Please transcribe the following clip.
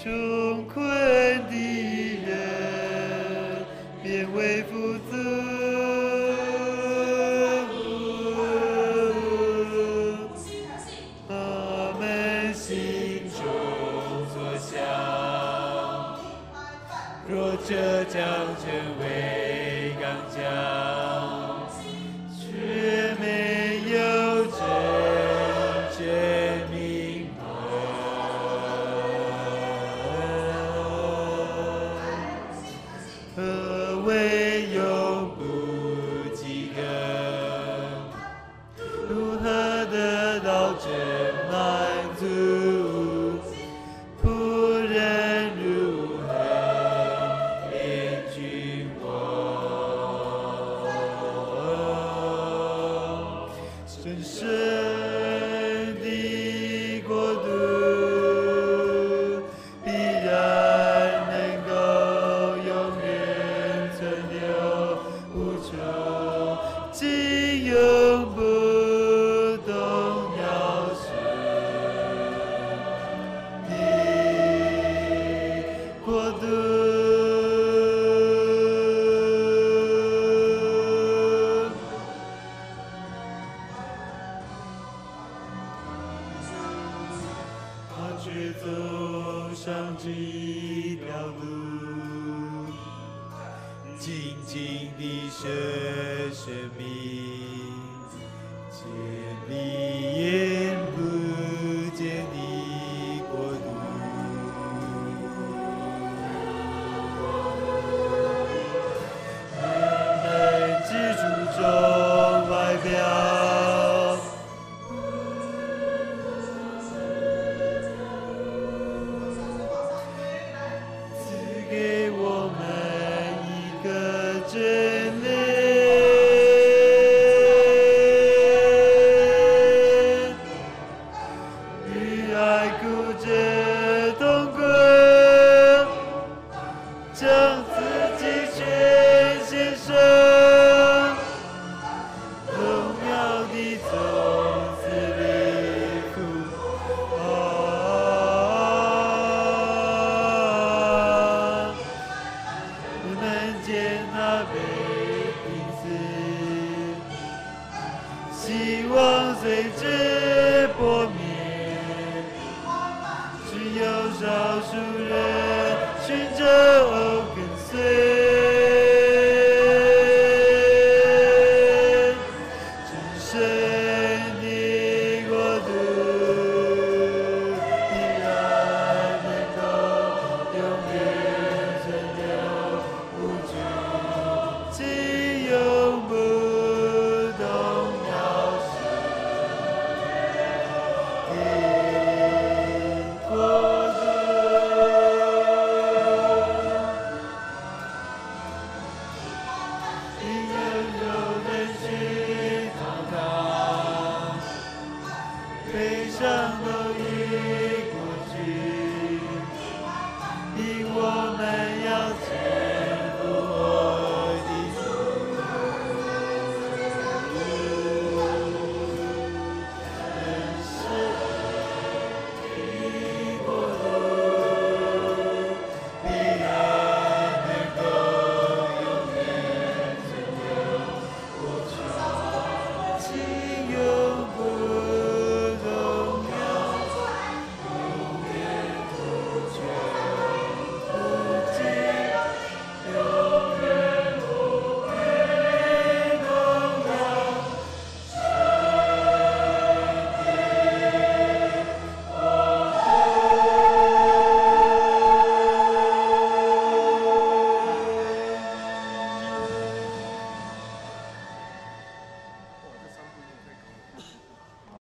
穷困的人变为富足。我们心中所想，若这将成为刚强，却没有真正明白，何为永不饥渴？如何得到真满足？仆人如何怜君王？神圣的国度必然能够永远存留无穷，尽永不动摇的国度。他却走上这一条路，静静地舍生命，建立眼不见的国度。人们只注重外表，赐给我们一个真理，与爱固执同归，将自己全献上，荣耀的从此离苦。人们见他被钉死，希望随之破灭，只有少数人寻找跟随。真神的国度必然能够永远存留无穷，尽永不动摇的国度。因人有人去堂堂，悲伤都已